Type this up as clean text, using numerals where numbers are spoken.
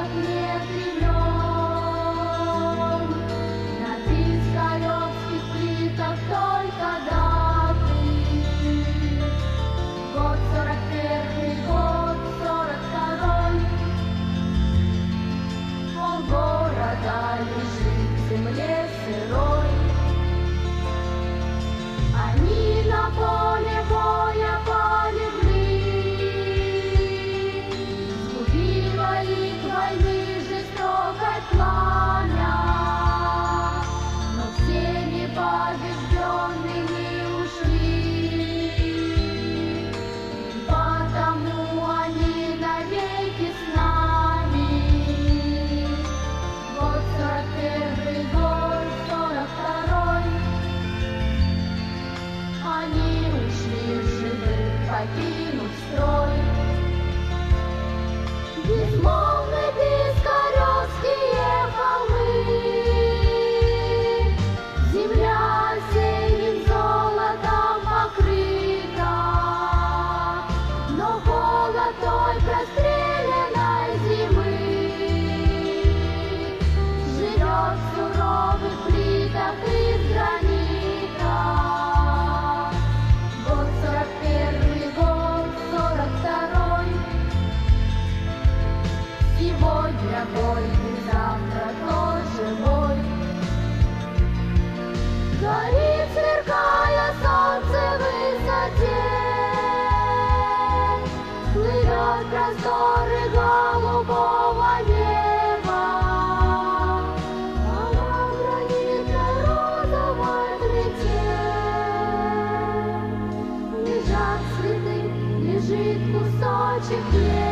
плитах нет имен, на пискаревских плитах только даты. Год 41-й, год 42-й, полгорода лежит в земле сырой. Они на поле боя полегли, сгубило их войны жестокое пламя, но все непобежденными ушли, потому они навеки с нами. Год 41-й, год 42-й, они ушли живых, покинув строй. Безмолвны пискаревские холмы, земля осенним золотом покрыта, но холод той простреленной зимы живет в суровых плитах из гранита. Год 41-й, год 42-й, сегодня бой, и завтра тоже бой. Горит, сверкая солнце в высоте, плывет просторы голубого неба, а на гранитно-розовой плите лежат цветы, лежит кусочек хлеба.